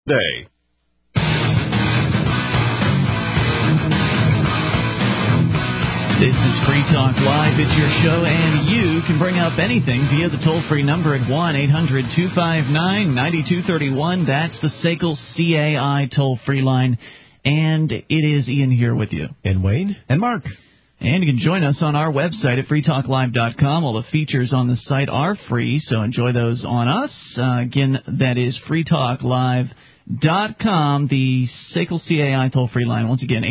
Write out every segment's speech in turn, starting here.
Day. This is Free Talk Live. It's your show, and you can bring up anything via the toll-free number at 1-800-259-9231. That's the SACL CAI toll-free line. And it is Ian here with you. And Wayne. And Mark. And you can join us on our website at freetalklive.com. All the features on the site are free, so enjoy those on us. Again, that is freetalklive.com, the SACL CAI toll-free line. Once again,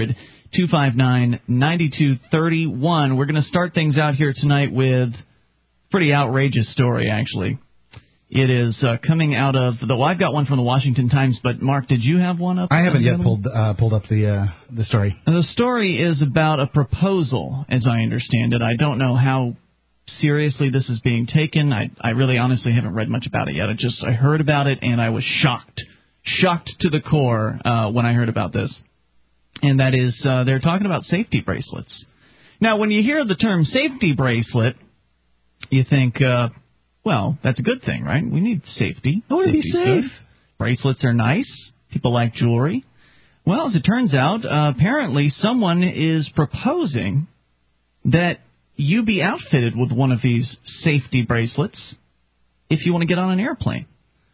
800-259-9231. We're going to start things out here tonight with a pretty outrageous story, actually. It is coming out of I've got one from the Washington Times, but Mark, did you have one up? I haven't yet pulled up the story. And the story is about a proposal, as I understand it. I don't know how seriously this is being taken. I really honestly haven't read much about it yet. I heard about it, and I was shocked to the core when I heard about this. And that is, they're talking about safety bracelets. Now, when you hear the term safety bracelet, you think, well, that's a good thing, right? We need safety. I want to be safe. Good. Bracelets are nice. People like jewelry. Well, as it turns out, apparently someone is proposing that you be outfitted with one of these safety bracelets if you want to get on an airplane.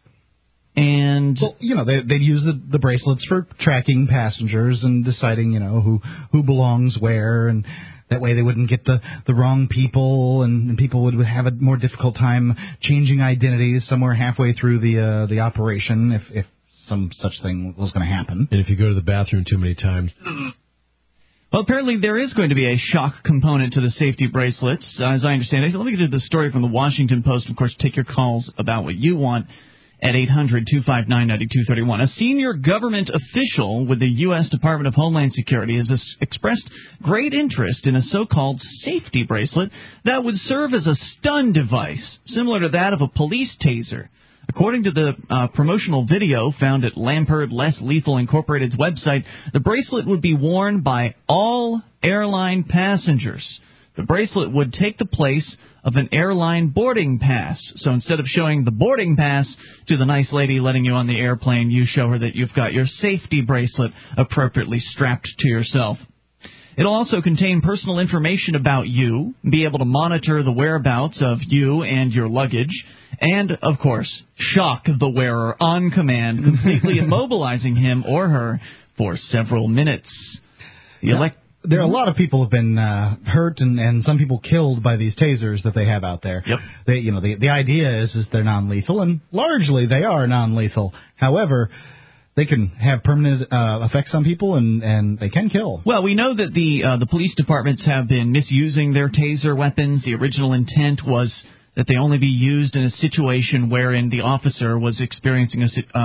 And well, they'd use the bracelets for tracking passengers and deciding, who belongs where, and that way they wouldn't get the wrong people, and people would have a more difficult time changing identities somewhere halfway through the operation if some such thing was going to happen. And if you go to the bathroom too many times. Well, apparently there is going to be a shock component to the safety bracelets, as I understand it. Let me get to the story from the Washington Post. Of course, take your calls about what you want at 800-259-9231. A senior government official with the U.S. Department of Homeland Security has expressed great interest in a so-called safety bracelet that would serve as a stun device, similar to that of a police taser. According to the promotional video found at Lampert Less Lethal Incorporated's website, the bracelet would be worn by all airline passengers. The bracelet would take the place of an airline boarding pass. So instead of showing the boarding pass to the nice lady letting you on the airplane, you show her that you've got your safety bracelet appropriately strapped to yourself. It'll also contain personal information about you, be able to monitor the whereabouts of you and your luggage, and, of course, shock the wearer on command, completely immobilizing him or her for several minutes. There are a lot of people who have been hurt and some people killed by these tasers that they have out there. Yep. The idea is they're non-lethal, and largely they are non-lethal. However, they can have permanent effects on people, and they can kill. Well, we know that the police departments have been misusing their taser weapons. The original intent was that they only be used in a situation wherein the officer was experiencing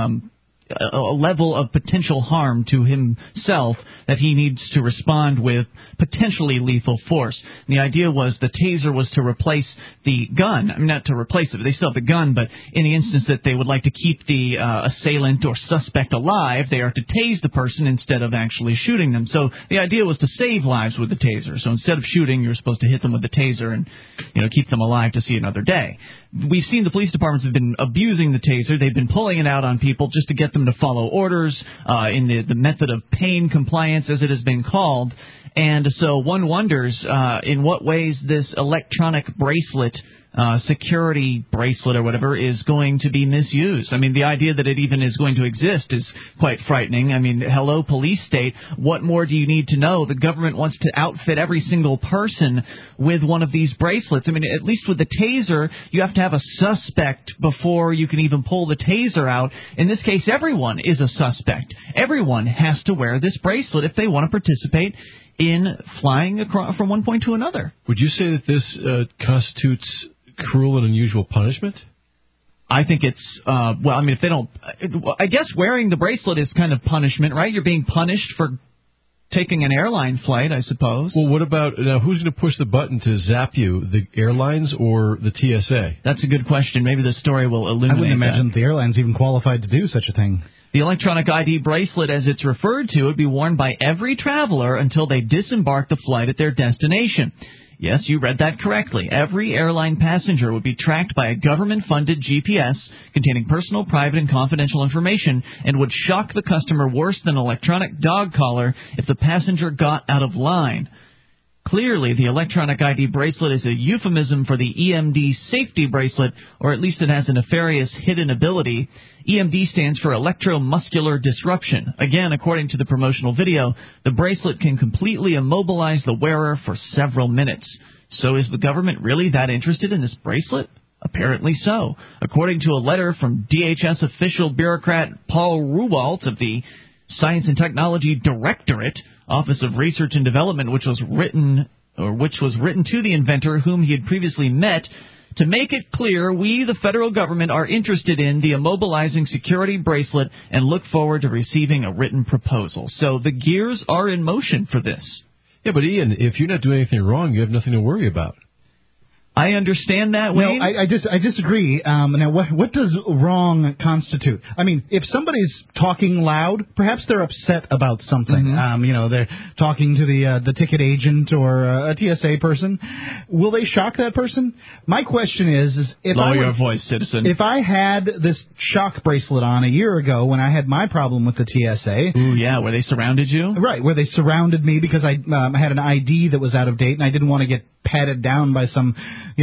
a level of potential harm to himself that he needs to respond with potentially lethal force. And the idea was the taser was to replace the gun. I mean, not to replace it, but they still have the gun, but in the instance that they would like to keep the assailant or suspect alive, they are to tase the person instead of actually shooting them. So the idea was to save lives with the taser. So instead of shooting, you're supposed to hit them with the taser and, keep them alive to see another day. We've seen the police departments have been abusing the taser. They've been pulling it out on people just to get them to follow orders in the method of pain compliance, as it has been called. And so one wonders in what ways this electronic bracelet, security bracelet or whatever, is going to be misused. I mean, the idea that it even is going to exist is quite frightening. I mean, hello, police state. What more do you need to know? The government wants to outfit every single person with one of these bracelets. I mean, at least with the taser, you have to have a suspect before you can even pull the taser out. In this case, everyone is a suspect. Everyone has to wear this bracelet if they want to participate in flying across from one point to another. Would you say that this constitutes cruel and unusual punishment? I think it's, if they don't, I guess wearing the bracelet is kind of punishment, right? You're being punished for taking an airline flight, I suppose. Well, what about, now who's going to push the button to zap you, the airlines or the TSA? That's a good question. Maybe the story will illuminate that. I wouldn't imagine the airline's even qualified to do such a thing. The electronic ID bracelet, as it's referred to, would be worn by every traveler until they disembark the flight at their destination. Yes, you read that correctly. Every airline passenger would be tracked by a government-funded GPS containing personal, private, and confidential information and would shock the customer worse than an electronic dog collar if the passenger got out of line. Clearly, the electronic ID bracelet is a euphemism for the EMD safety bracelet, or at least it has a nefarious hidden ability. EMD stands for electromuscular disruption. Again, according to the promotional video, the bracelet can completely immobilize the wearer for several minutes. So is the government really that interested in this bracelet? Apparently so. According to a letter from DHS official bureaucrat Paul Ruwalt of the Science and Technology Directorate, Office of Research and Development, which was written to the inventor whom he had previously met, to make it clear we, the federal government, are interested in the immobilizing security bracelet and look forward to receiving a written proposal. So the gears are in motion for this. Yeah, but Ian, if you're not doing anything wrong, you have nothing to worry about. I understand that, Wayne. No, I disagree. Now, what does wrong constitute? I mean, if somebody's talking loud, perhaps they're upset about something. Mm-hmm. They're talking to the ticket agent or a TSA person. Will they shock that person? My question is if lower your voice, citizen. If I had this shock bracelet on a year ago when I had my problem with the TSA. Ooh, yeah, where they surrounded you? Right, where they surrounded me because I had an ID that was out of date and I didn't want to get patted down by some,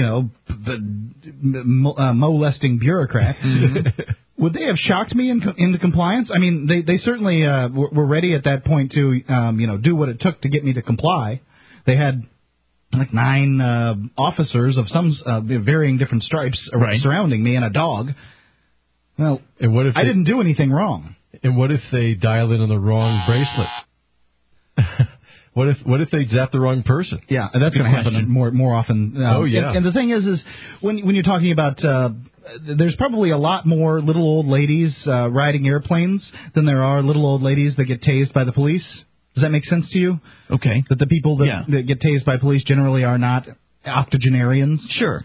molesting bureaucrat. Mm-hmm. Would they have shocked me into compliance? I mean, they certainly were ready at that point to, do what it took to get me to comply. They had like 9 officers of some varying different stripes surrounding me and a dog. Well, and what if I didn't do anything wrong. And what if they dial in on the wrong bracelet? What if they zap the wrong person? Yeah, that's going to happen more often. Oh, yeah. And the thing is when you're talking about, there's probably a lot more little old ladies riding airplanes than there are little old ladies that get tased by the police. Does that make sense to you? Okay. That the people that get tased by police generally are not octogenarians? Sure.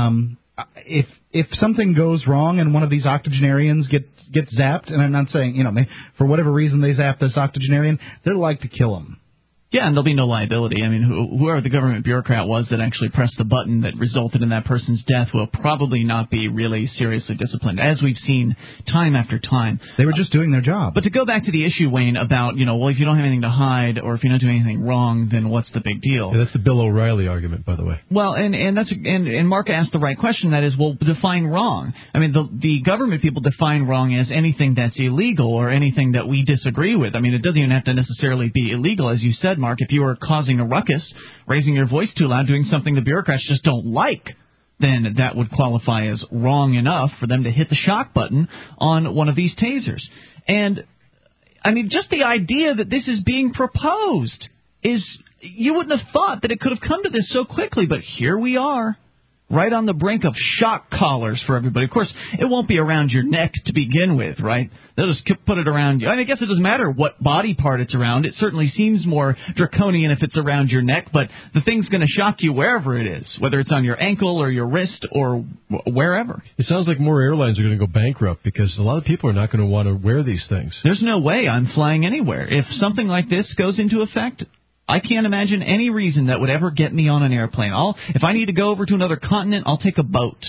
If something goes wrong and one of these octogenarians gets zapped, and I'm not saying, for whatever reason they zap this octogenarian, they're like to kill him. Yeah, and there'll be no liability. I mean, whoever the government bureaucrat was that actually pressed the button that resulted in that person's death will probably not be really seriously disciplined, as we've seen time after time. They were just doing their job. But to go back to the issue, Wayne, about, if you don't have anything to hide or if you're not doing anything wrong, then what's the big deal? Yeah, that's the Bill O'Reilly argument, by the way. Well, and Mark asked the right question. That is, well, define wrong. I mean, the government people define wrong as anything that's illegal or anything that we disagree with. I mean, it doesn't even have to necessarily be illegal, as you said, Mark. If you are causing a ruckus, raising your voice too loud, doing something the bureaucrats just don't like, then that would qualify as wrong enough for them to hit the shock button on one of these tasers. And, I mean, just the idea that this is being proposed is, you wouldn't have thought that it could have come to this so quickly, but here we are. Right on the brink of shock collars for everybody. Of course, it won't be around your neck to begin with, right? They'll just put it around you. I guess it doesn't matter what body part it's around. It certainly seems more draconian if it's around your neck, but the thing's going to shock you wherever it is, whether it's on your ankle or your wrist or wherever. It sounds like more airlines are going to go bankrupt because a lot of people are not going to want to wear these things. There's no way I'm flying anywhere. If something like this goes into effect, I can't imagine any reason that would ever get me on an airplane. If I need to go over to another continent, I'll take a boat.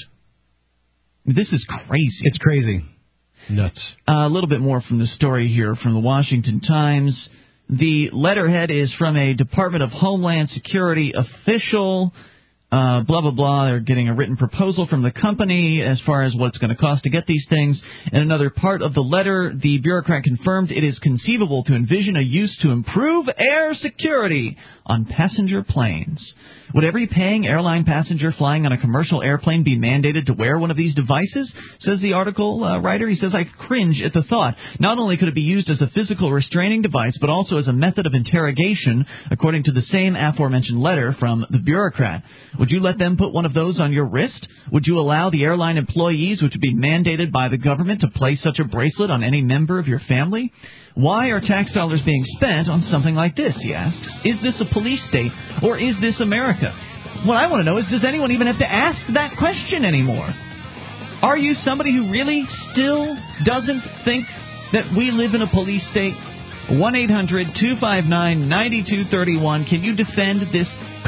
This is crazy. It's crazy. Nuts. A little bit more from the story here from the Washington Times. The letterhead is from a Department of Homeland Security official. Blah, blah, blah. They're getting a written proposal from the company as far as what it's going to cost to get these things. In another part of the letter, the bureaucrat confirmed it is conceivable to envision a use to improve air security on passenger planes. Would every paying airline passenger flying on a commercial airplane be mandated to wear one of these devices? Says the article writer. He says, I cringe at the thought. Not only could it be used as a physical restraining device, but also as a method of interrogation, according to the same aforementioned letter from the bureaucrat. Would you let them put one of those on your wrist? Would you allow the airline employees, which would be mandated by the government, to place such a bracelet on any member of your family? Why are tax dollars being spent on something like this, he asks. Is this a police state, or is this America? What I want to know is, does anyone even have to ask that question anymore? Are you somebody who really still doesn't think that we live in a police state? 1-800-259-9231. Can you defend this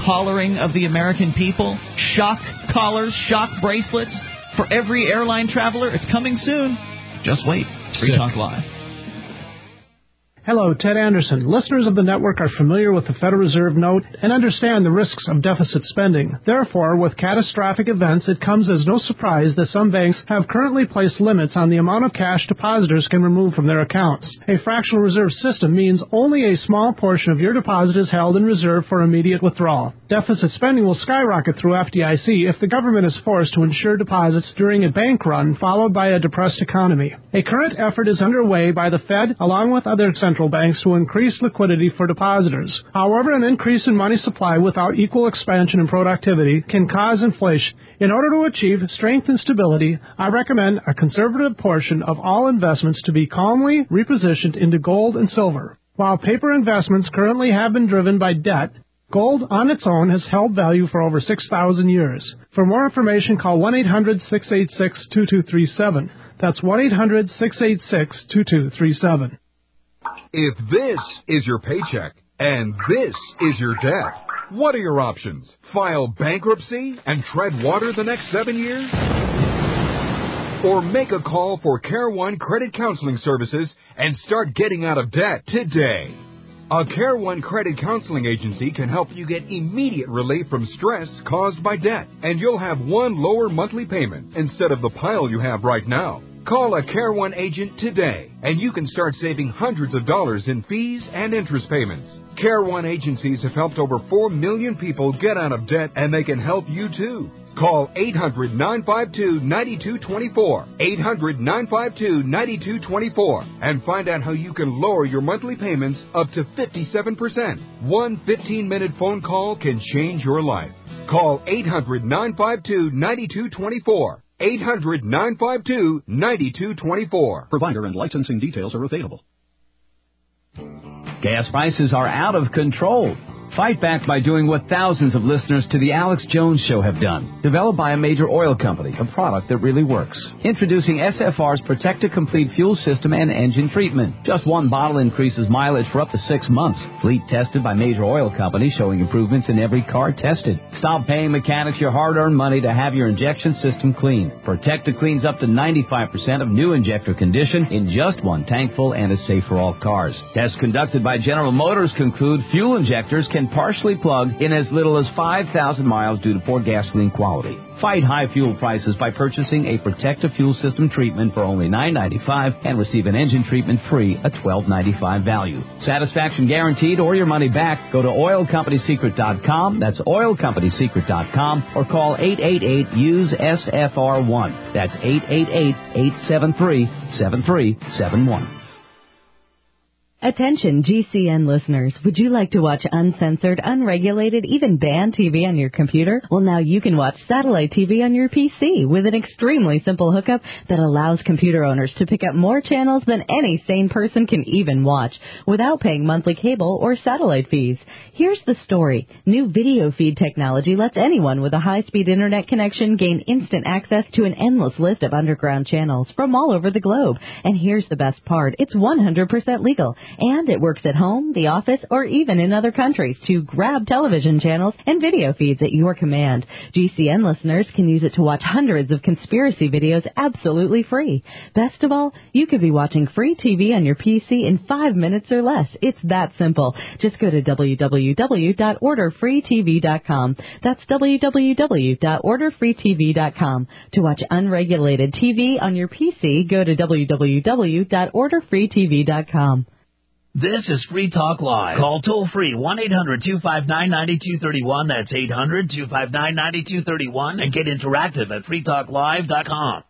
collaring of the American people. Shock collars, shock bracelets for every airline traveler. It's coming soon. Just wait. It's Free Talk Live. Hello, Ted Anderson. Listeners of the network are familiar with the Federal Reserve note and understand the risks of deficit spending. Therefore, with catastrophic events, it comes as no surprise that some banks have currently placed limits on the amount of cash depositors can remove from their accounts. A fractional reserve system means only a small portion of your deposit is held in reserve for immediate withdrawal. Deficit spending will skyrocket through FDIC if the government is forced to insure deposits during a bank run followed by a depressed economy. A current effort is underway by the Fed along with other central banks to increase liquidity for depositors. However, an increase in money supply without equal expansion in productivity can cause inflation. In order to achieve strength and stability, I recommend a conservative portion of all investments to be calmly repositioned into gold and silver. While paper investments currently have been driven by debt, gold on its own has held value for over 6,000 years. For more information, call 1-800-686-2237. That's 1-800-686-2237. If this is your paycheck and this is your debt, what are your options? File bankruptcy and tread water the next 7 years? Or make a call for Care One Credit Counseling Services and start getting out of debt today. A Care One Credit Counseling Agency can help you get immediate relief from stress caused by debt, and you'll have one lower monthly payment instead of the pile you have right now. Call a Care One agent today, and you can start saving hundreds of dollars in fees and interest payments. Care One agencies have helped over 4 million people get out of debt, and they can help you too. Call 800-952-9224, 800-952-9224, and find out how you can lower your monthly payments up to 57%. One 15-minute phone call can change your life. Call 800-952-9224. 800-952-9224. Provider and licensing details are available. Gas prices are out of control. Fight back by doing what thousands of listeners to the Alex Jones Show have done. Developed by a major oil company, a product that really works. Introducing SFR's Protect to Complete fuel system and engine treatment. Just one bottle increases mileage for up to 6 months. Fleet tested by major oil companies, showing improvements in every car tested. Stop paying mechanics your hard-earned money to have your injection system cleaned. Protecta cleans up to 95% of new injector condition in just one tankful and is safe for all cars. Tests conducted by General Motors conclude fuel injectors can partially plug in as little as 5,000 miles due to poor gasoline quality. Fight high fuel prices by purchasing a Protecta fuel system treatment for only $9.95 and receive an engine treatment free, a $12.95 value. Satisfaction guaranteed or your money back. Go to oilcompanysecret.com. That's oilcompanysecret.com or call 888-USE-SFR1. That's 888-873-7371. Attention GCN listeners, would you like to watch uncensored, unregulated, even banned TV on your computer? Well, now you can watch satellite TV on your PC with an extremely simple hookup that allows computer owners to pick up more channels than any sane person can even watch without paying monthly cable or satellite fees. Here's the story. New video feed technology lets anyone with a high-speed internet connection gain instant access to an endless list of underground channels from all over the globe. And here's the best part. It's 100% legal. And it works at home, the office, or even in other countries to grab television channels and video feeds at your command. GCN listeners can use it to watch hundreds of conspiracy videos absolutely free. Best of all, you could be watching free TV on your PC in 5 minutes or less. It's that simple. Just go to www.orderfreetv.com. That's www.orderfreetv.com. To watch unregulated TV on your PC, go to www.orderfreetv.com. This is Free Talk Live. Call toll-free 1-800-259-9231. That's 800-259-9231. And get interactive at freetalklive.com.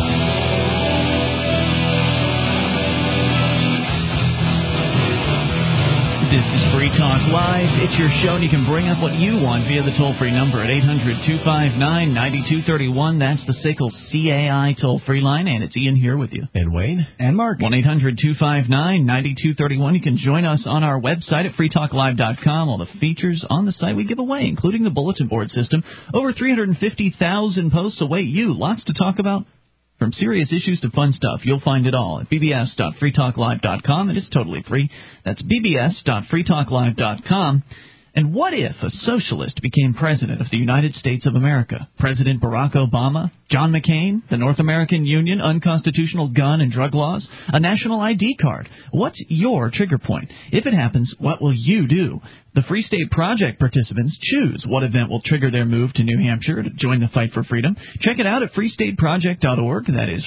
This is Free Talk Live. It's your show, and you can bring up what you want via the toll-free number at 800-259-9231. That's the SACL CAI toll-free line, and it's Ian here with you. And Wayne. And Mark. 1-800-259-9231. You can join us on our website at freetalklive.com. All the features on the site we give away, including the bulletin board system. Over 350,000 posts await you. Lots to talk about. From serious issues to fun stuff, you'll find it all at bbs.freetalklive.com. It is totally free. That's bbs.freetalklive.com. And what if a socialist became president of the United States of America? President Barack Obama? John McCain? The North American Union? Unconstitutional gun and drug laws? A national ID card? What's your trigger point? If it happens, what will you do? The Free State Project participants choose what event will trigger their move to New Hampshire to join the fight for freedom. Check it out at freestateproject.org. That is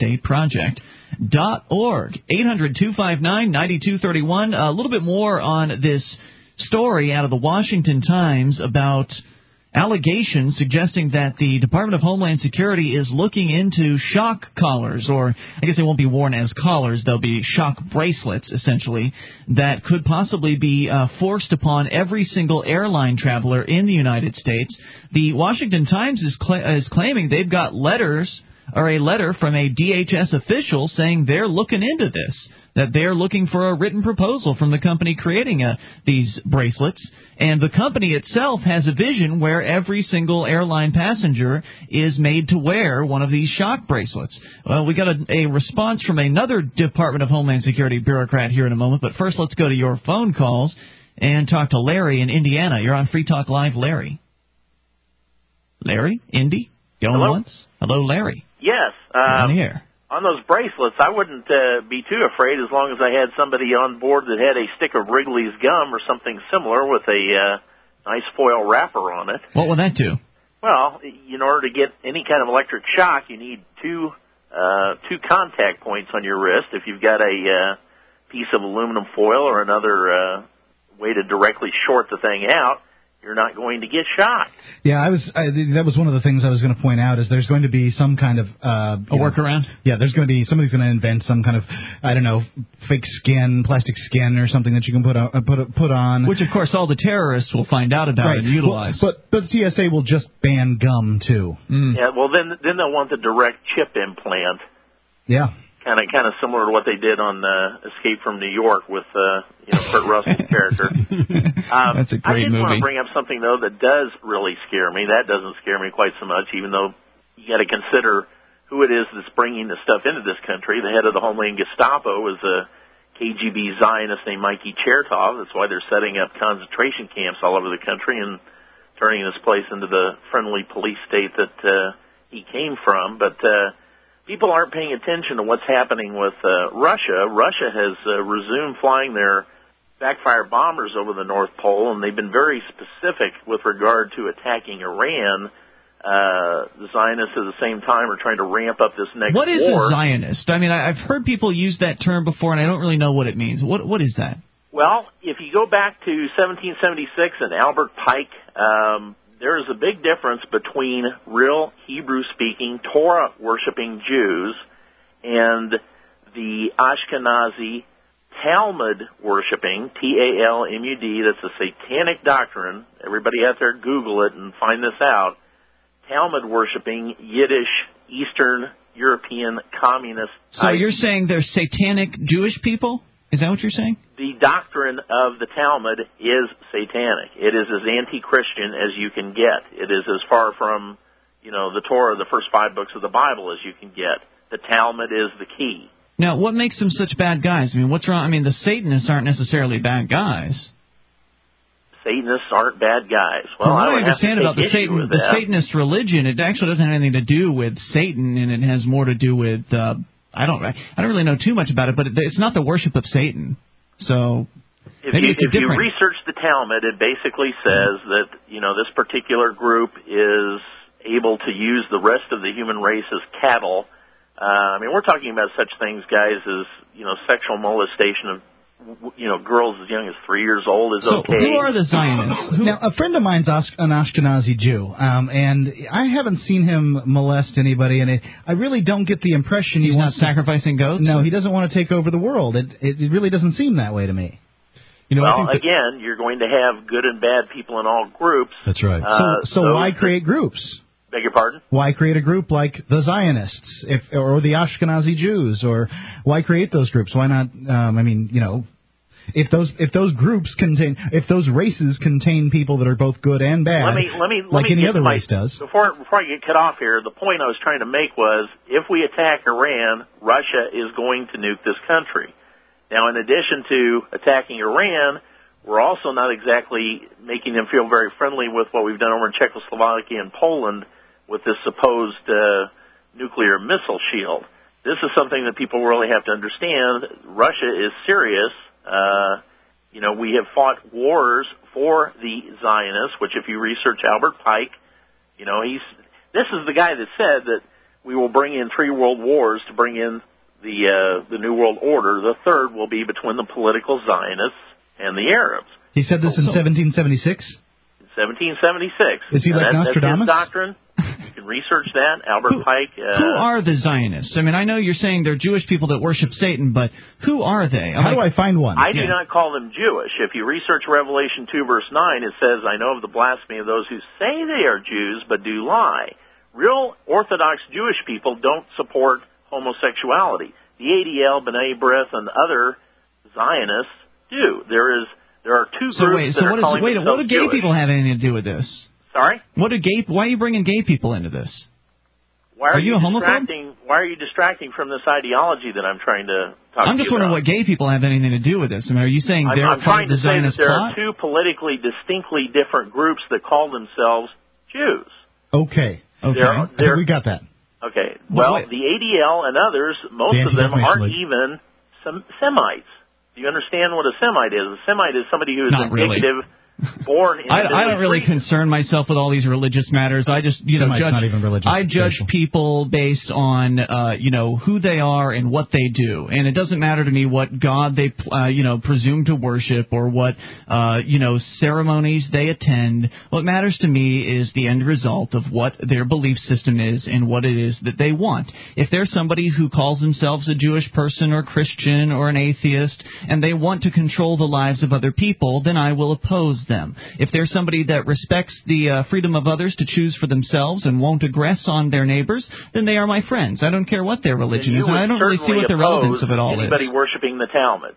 freestateproject.org. 800-259-9231. A little bit more on this story out of the Washington Times about allegations suggesting that the Department of Homeland Security is looking into shock collars, or I guess they won't be worn as collars, they'll be shock bracelets, essentially, that could possibly be forced upon every single airline traveler in the United States. The Washington Times is claiming they've got letters, or a letter from a DHS official saying they're looking into this, that they're looking for a written proposal from the company creating these bracelets. And the company itself has a vision where every single airline passenger is made to wear one of these shock bracelets. Well, we got a response from another Department of Homeland Security bureaucrat here in a moment, but first let's go to your phone calls and talk to Larry in Indiana. You're on Free Talk Live, Larry. Larry? Indy? Going once? Hello, Larry. Yes. On the air. On those bracelets, I wouldn't be too afraid as long as I had somebody on board that had a stick of Wrigley's gum or something similar with a nice foil wrapper on it. What would that do? Well, in order to get any kind of electric shock, you need two contact points on your wrist. If you've got a piece of aluminum foil or another way to directly short the thing out, you're not going to get shocked. Yeah, that was one of the things I was going to point out, is there's going to be some kind of a workaround. Yeah, somebody's going to invent some kind of, I don't know, fake skin, plastic skin or something that you can put on. Which, of course, all the terrorists will find out about and utilize. Well, but CSA will just ban gum too. Yeah, well then they'll want the direct chip implant. Yeah. Kind of similar to what they did on Escape from New York with Kurt Russell's character. That's a great movie. I did want to bring up something though that does really scare me. That doesn't scare me quite so much, even though you got to consider who it is that's bringing the stuff into this country. The head of the Homeland Gestapo is a KGB Zionist named Mikey Chertoff. That's why they're setting up concentration camps all over the country and turning this place into the friendly police state that he came from. But people aren't paying attention to what's happening with Russia. Russia has resumed flying their backfire bombers over the North Pole, and they've been very specific with regard to attacking Iran. The Zionists at the same time are trying to ramp up this next war. What is a Zionist? I mean, I've heard people use that term before, and I don't really know what it means. What is that? Well, if you go back to 1776 and Albert Pike, there is a big difference between real Hebrew-speaking, Torah-worshipping Jews and the Ashkenazi Talmud-worshipping, Talmud, that's a satanic doctrine. Everybody out there Google it and find this out. Talmud-worshipping Yiddish, Eastern European communist. So you're saying they're satanic Jewish people? Is that what you're saying? The doctrine of the Talmud is satanic. It is as anti-Christian as you can get. It is as far from, the Torah, the first 5 books of the Bible, as you can get. The Talmud is the key. Now, what makes them such bad guys? I mean, what's wrong? I mean, the Satanists aren't necessarily bad guys. Satanists aren't bad guys. Well, I don't understand about the Satanist religion. It actually doesn't have anything to do with Satan, and it has more to do with I don't really know too much about it, but it's not the worship of Satan. So if you research the Talmud, it basically says that this particular group is able to use the rest of the human race as cattle. I mean, we're talking about such things, guys, as sexual molestation of girls as young as 3 years old is okay. So who are the Zionists? Now, a friend of mine's an Ashkenazi Jew, and I haven't seen him molest anybody, and I really don't get the impression he's not sacrificing goats? No, he doesn't want to take over the world. It really doesn't seem that way to me. Again, you're going to have good and bad people in all groups. That's right. So why create groups? Beg your pardon? Why create a group like the Zionists or the Ashkenazi Jews, or why create those groups? Why not? If those groups if those races contain people that are both good and bad, like any other race does. Before I get cut off here, the point I was trying to make was, if we attack Iran, Russia is going to nuke this country. Now, in addition to attacking Iran, we're also not exactly making them feel very friendly with what we've done over in Czechoslovakia and Poland with this supposed nuclear missile shield. This is something that people really have to understand. Russia is serious. We have fought wars for the Zionists, which if you research Albert Pike, this is the guy that said that we will bring in 3 world wars to bring in the New World Order. The third will be between the political Zionists and the Arabs. He said this in 1776? 1776. Is he like Nostradamus? That's his doctrine. You can research that. Albert Pike. Who are the Zionists? I mean, I know you're saying they're Jewish people that worship Satan, but who are they? How do I find one? I do not call them Jewish. If you research Revelation 2, verse 9, it says, I know of the blasphemy of those who say they are Jews, but do lie. Real Orthodox Jewish people don't support homosexuality. The ADL, B'nai B'rith, and other Zionists do. There are 2 groups that are calling themselves what do gay Jewish. people have anything to do with this? Sorry? Why are you bringing gay people into this? Why are you a homophobe? Why are you distracting from this ideology that I'm trying to talk to you about? I'm just wondering what gay people have anything to do with this. I mean, are you saying they're I'm part trying of the to say that Zionist there plot? are 2 politically distinctly different groups that call themselves Jews. Okay. I think we got that. Okay. Well, the ADL and others, most of them aren't even Semites. Do you understand what a Semite is? A Semite is somebody who is indicative, born in I don't really concern myself with all these religious matters. I just, judge people based on, who they are and what they do. And it doesn't matter to me what God they, presume to worship or what, ceremonies they attend. What matters to me is the end result of what their belief system is and what it is that they want. If there's somebody who calls themselves a Jewish person or Christian or an atheist and they want to control the lives of other people, then I will oppose them. If there's somebody that respects the freedom of others to choose for themselves and won't aggress on their neighbors, then they are my friends. I don't care what their religion is, and I don't really see what the relevance of it all is. Anybody worshiping the Talmud?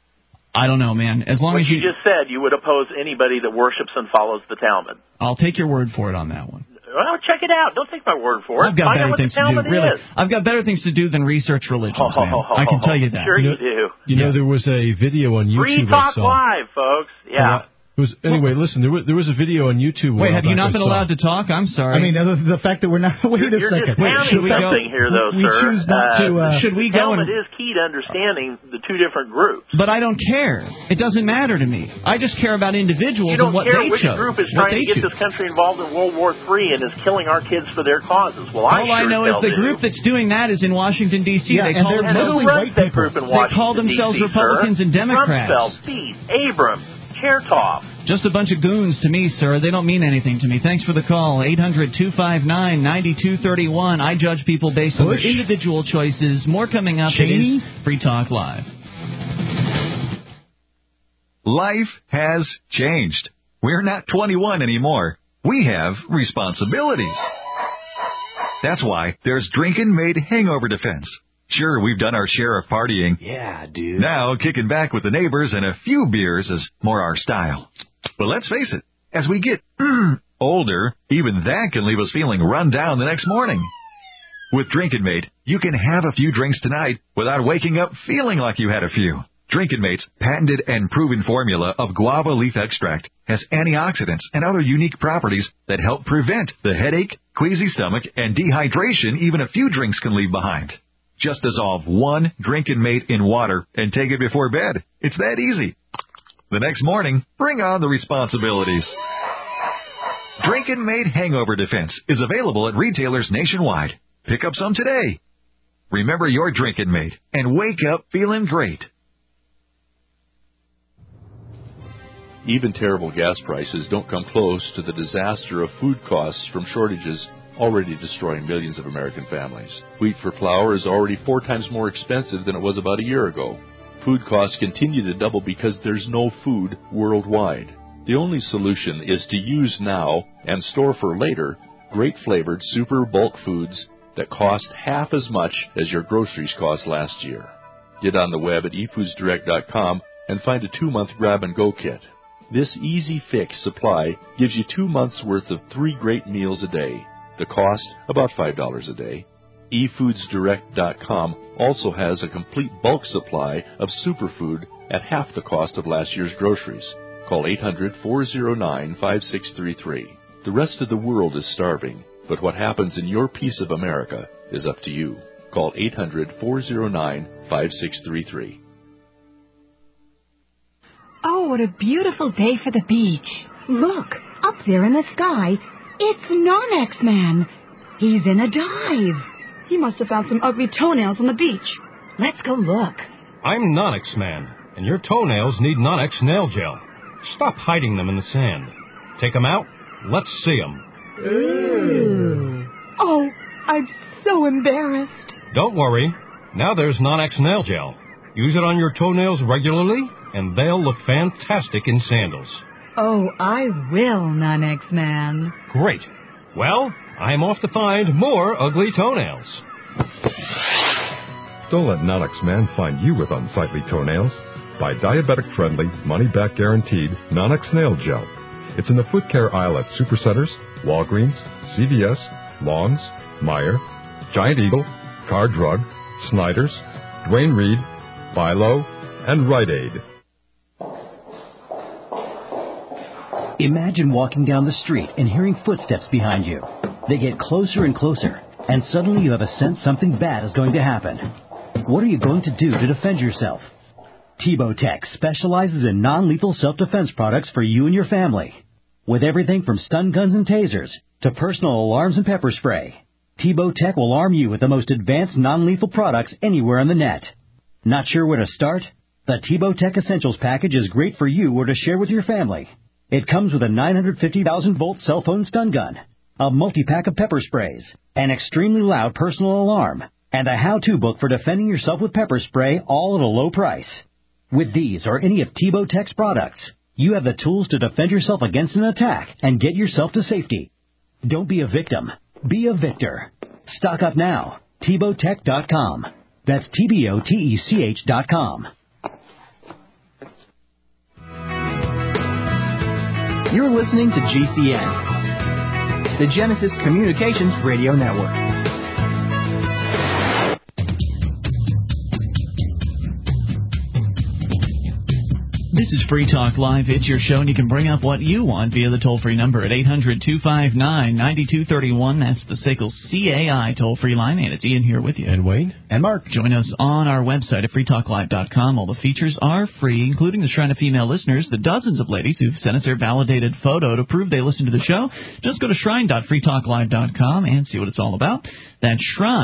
I don't know, man. As long as you just said, you would oppose anybody that worships and follows the Talmud. I'll take your word for it on that one. Well, check it out. Don't take my word for it. I've got better things to do. Really, is. I've got better things to do than research religions, man. I can tell you that. Sure you do. You know, there was a video on YouTube. Free Talk Live, folks. Yeah. Anyway, listen, there was a video on YouTube. Wait, have you not been allowed to talk? I'm sorry. I mean, the fact that we're not. Wait a You're second. Should we go? Here, though, we sir. choose not to. Should we go? It is key to understanding the 2 different groups. But I don't care. It doesn't matter to me. I just care about individuals and what they chose. You don't care which group is trying to get this country involved in World War III and is killing our kids for their causes. Well, all I know is the group that's doing that is in Washington D.C. Yeah, they call themselves white people. They call themselves Republicans and Democrats. Rumsfeld, Spieth, Abrams, Chertoff. Just a bunch of goons to me, sir. They don't mean anything to me. Thanks for the call. 800-259-9231. I judge people based on their individual choices. More coming up. It is Free Talk Live. Life has changed. We're not 21 anymore. We have responsibilities. That's why there's Drinkin' Made Hangover Defense. Sure, we've done our share of partying. Yeah, dude. Now, kicking back with the neighbors and a few beers is more our style. But let's face it, as we get older, even that can leave us feeling run down the next morning. With Drinkin' Mate, you can have a few drinks tonight without waking up feeling like you had a few. Drinkin' Mate's patented and proven formula of guava leaf extract has antioxidants and other unique properties that help prevent the headache, queasy stomach, and dehydration even a few drinks can leave behind. Just dissolve 1 Drinkin' Mate in water and take it before bed. It's that easy. The next morning, bring on the responsibilities. Drinkin' Mate Hangover Defense is available at retailers nationwide. Pick up some today. Remember your Drinkin' Mate and wake up feeling great. Even terrible gas prices don't come close to the disaster of food costs from shortages already destroying millions of American families. Wheat for flour is already 4 times more expensive than it was about a year ago. Food costs continue to double because there's no food worldwide. The only solution is to use now and store for later great flavored super bulk foods that cost half as much as your groceries cost last year. Get on the web at efoodsdirect.com and find a 2-month grab-and-go kit. This easy fix supply gives you 2 months' worth of 3 great meals a day. The cost, about $5 a day. efoodsdirect.com also has a complete bulk supply of superfood at half the cost of last year's groceries. Call 800-409-5633. The rest of the world is starving, but what happens in your piece of America is up to you. Call 800-409-5633. Oh, what a beautiful day for the beach. Look, up there in the sky, it's Non-X Man. He's in a dive. He must have found some ugly toenails on the beach. Let's go look. I'm Non-X Man, and your toenails need Non-X nail gel. Stop hiding them in the sand. Take them out. Let's see them. Ooh. Oh, I'm so embarrassed. Don't worry. Now there's Non-X nail gel. Use it on your toenails regularly, and they'll look fantastic in sandals. Oh, I will, Non-X Man. Great. Well, I'm off to find more ugly toenails. Don't let Non-X Man find you with unsightly toenails. Buy diabetic-friendly, money-back guaranteed Non-X nail gel. It's in the foot care aisle at Supercenters, Walgreens, CVS, Long's, Meijer, Giant Eagle, Car Drug, Snyder's, Dwayne Reed, Philo, and Rite Aid. Imagine walking down the street and hearing footsteps behind you. They get closer and closer, and suddenly you have a sense something bad is going to happen. What are you going to do to defend yourself? Tebow Tech specializes in non-lethal self-defense products for you and your family. With everything from stun guns and tasers to personal alarms and pepper spray, Tebow Tech will arm you with the most advanced non-lethal products anywhere on the net. Not sure where to start? The Tebow Tech Essentials package is great for you or to share with your family. It comes with a 950,000-volt cell phone stun gun, a multi-pack of pepper sprays, an extremely loud personal alarm, and a how-to book for defending yourself with pepper spray, all at a low price. With these or any of Tebow Tech's products, you have the tools to defend yourself against an attack and get yourself to safety. Don't be a victim. Be a victor. Stock up now. TebowTech.com. That's TBOTECH.com. You're listening to GCN, the Genesis Communications Radio Network. This is Free Talk Live. It's your show, and you can bring up what you want via the toll-free number at 800-259-9231. That's the SACL CAI toll-free line, and it's Ian here with you. And Wayne. And Mark. Join us on our website at freetalklive.com. All the features are free, including the Shrine of Female Listeners, the dozens of ladies who've sent us their validated photo to prove they listen to the show. Just go to shrine.freetalklive.com and see what it's all about. That's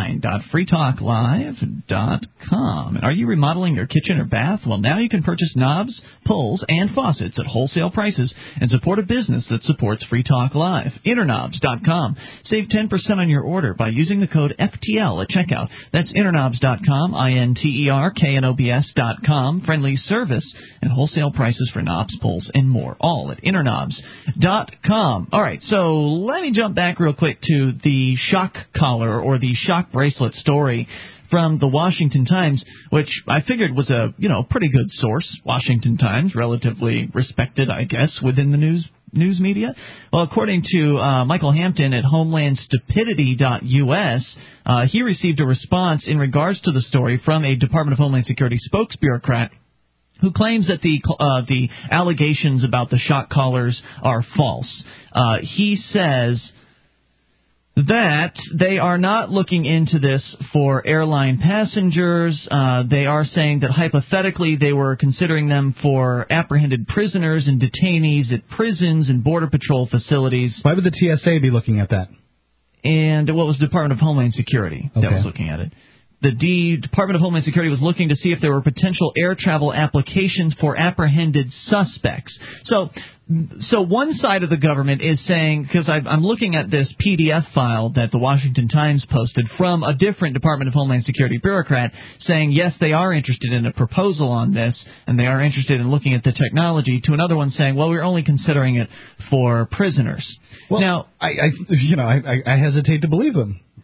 shrine.freetalklive.com. And are you remodeling your kitchen or bath? Well, now you can purchase knobs, pulls, and faucets at wholesale prices and support a business that supports Free Talk Live. Interknobs.com. Save 10% on your order by using the code FTL at checkout. That's interknobs.com, INTERKNOBS.com. Friendly service and wholesale prices for knobs, pulls, and more. All at interknobs.com. All right, so let me jump back real quick to the shock collar or the shock bracelet story from the Washington Times, which I figured was a, pretty good source. Washington Times, relatively respected, I guess, within the news media. Well, according to Michael Hampton at HomelandStupidity.us, he received a response in regards to the story from a Department of Homeland Security spokesbureaucrat who claims that the allegations about the shock collars are false. He says that they are not looking into this for airline passengers. They are saying that hypothetically they were considering them for apprehended prisoners and detainees at prisons and Border Patrol facilities. Why would the TSA be looking at that? And what was the Department of Homeland Security that was looking at it? The Department of Homeland Security was looking to see if there were potential air travel applications for apprehended suspects. So one side of the government is saying, because I'm looking at this PDF file that the Washington Times posted from a different Department of Homeland Security bureaucrat saying, yes, they are interested in a proposal on this, and they are interested in looking at the technology, to another one saying, well, we're only considering it for prisoners. Well, now, I hesitate to believe them.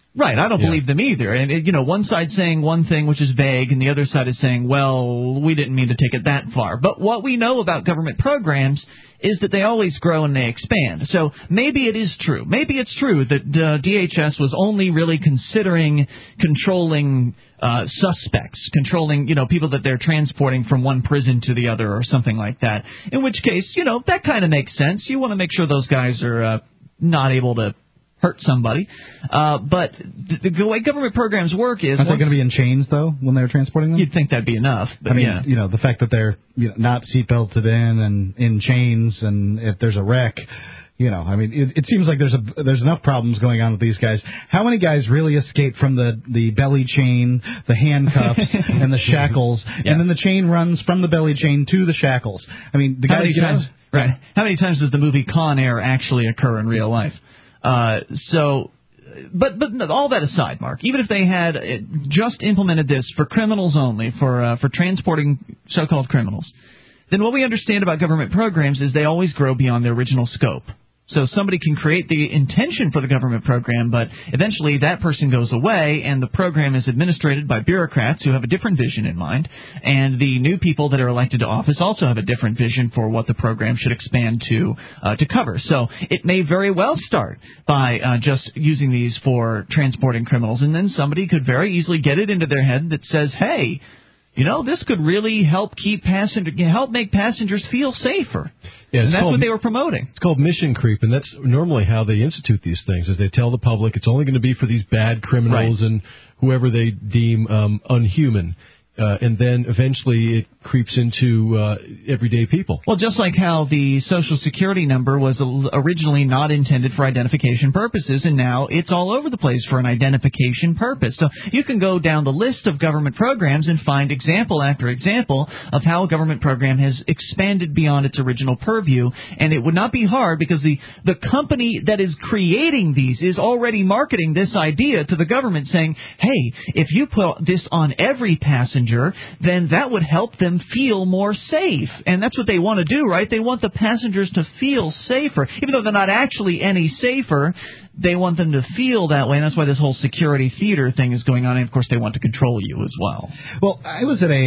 Right, I don't believe them either. And, one side's saying one thing which is vague, and the other side is saying, well, we didn't mean to take it that far. But what we know about government programs is that they always grow and they expand. So maybe it is true. Maybe it's true that DHS was only really considering controlling suspects, controlling, people that they're transporting from one prison to the other or something like that. In which case, that kind of makes sense. You want to make sure those guys are not able to hurt somebody. But the way government programs work is... Aren't they going to be in chains, though, when they're transporting them? You'd think that'd be enough. But the fact that they're not seatbelted in and in chains, and if there's a wreck... it seems like there's enough problems going on with these guys. How many guys really escape from the belly chain, the handcuffs, and the shackles, and then the chain runs from the belly chain to the shackles? How many times does the movie Con Air actually occur in real life? But all that aside, Mark, even if they had just implemented this for criminals only, for transporting so-called criminals, then what we understand about government programs is they always grow beyond their original scope. So somebody can create the intention for the government program, but eventually that person goes away, and the program is administrated by bureaucrats who have a different vision in mind, and the new people that are elected to office also have a different vision for what the program should expand to cover. So it may very well start by just using these for transporting criminals, and then somebody could very easily get it into their head that says, hey, this could really help make passengers feel safer. Yeah, and that's what they were promoting. It's called mission creep, and that's normally how they institute these things, is they tell the public it's only going to be for these bad criminals and whoever they deem unhuman. And then eventually it creeps into everyday people. Well, just like how the Social Security number was originally not intended for identification purposes, and now it's all over the place for an identification purpose. So you can go down the list of government programs and find example after example of how a government program has expanded beyond its original purview, and it would not be hard because the company that is creating these is already marketing this idea to the government, saying, hey, if you put this on every passenger, then that would help them feel more safe. And that's what they want to do, right? They want the passengers to feel safer. Even though they're not actually any safer, they want them to feel that way. And that's why this whole security theater thing is going on. And, of course, they want to control you as well. Well, I was at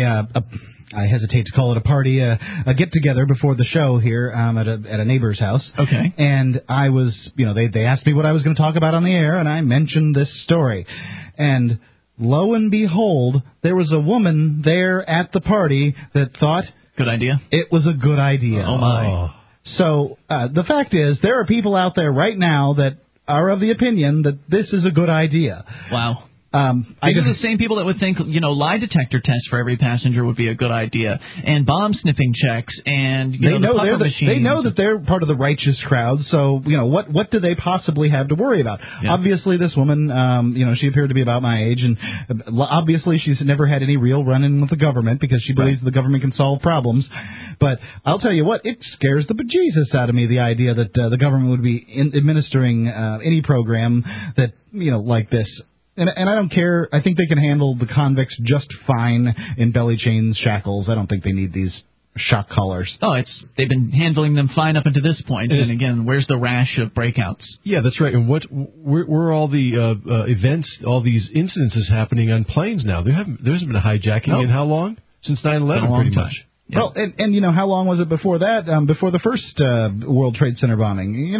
I hesitate to call it a party, a get-together before the show here at a neighbor's house. Okay. And I was, they asked me what I was going to talk about on the air, and I mentioned this story. And lo and behold, there was a woman there at the party that thought... Good idea. It was a good idea. Oh, my. So the fact is, there are people out there right now that are of the opinion that this is a good idea. Wow. These are the same people that would think, lie detector tests for every passenger would be a good idea, and bomb sniffing checks, and the puffer machines. They know that they're part of the righteous crowd. So what do they possibly have to worry about? Yeah. Obviously, this woman, she appeared to be about my age, and obviously she's never had any real run-in with the government because she believes the government can solve problems. But I'll tell you what, it scares the bejesus out of me, the idea that the government would be administering any program that like this. And I don't care. I think they can handle the convicts just fine in belly chains, shackles. I don't think they need these shock collars. Oh, they've been handling them fine up until this point. And again, where's the rash of breakouts? Yeah, that's right. And where are all the events, all these incidences happening on planes now? There hasn't been a hijacking in how long? Since 9/11, pretty much. Yeah. Well, and how long was it before that? Before the first World Trade Center bombing?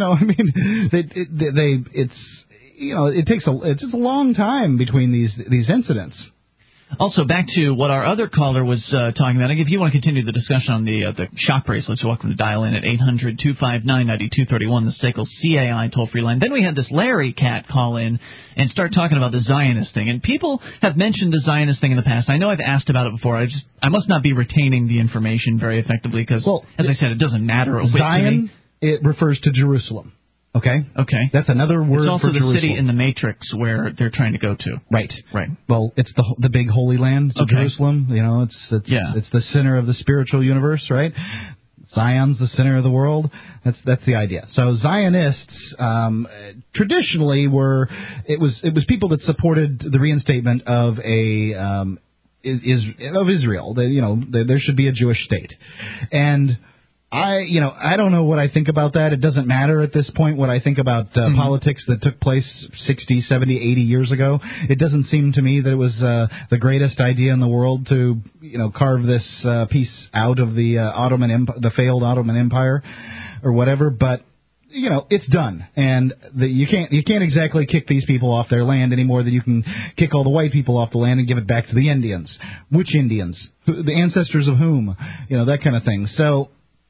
It's a long time between these incidents. Also, back to what our other caller was talking about. If you want to continue the discussion on the shock bracelets, you're welcome to dial in at 800-259-9231, the SACL CAI toll-free line. Then we had this Larry cat call in and start talking about the Zionist thing. And people have mentioned the Zionist thing in the past. I know I've asked about it before. I must not be retaining the information very effectively because, as I said, it doesn't matter a whit to me. It refers to Jerusalem. Okay. That's another word for Jerusalem. It's also the city in the Matrix where they're trying to go to. Right. Right. Well, it's the big holy land. It's Jerusalem. It's the center of the spiritual universe, right? Zion's the center of the world. That's the idea. So Zionists traditionally were people that supported the reinstatement of of Israel. There should be a Jewish state, and I don't know what I think about that. It doesn't matter at this point what I think about politics that took place 60, 70, 80 years ago. It doesn't seem to me that it was the greatest idea in the world to, carve this piece out of the the failed Ottoman Empire or whatever. But it's done, and you can't exactly kick these people off their land any more than you can kick all the white people off the land and give it back to the Indians. Which Indians? The ancestors of whom? That kind of thing. So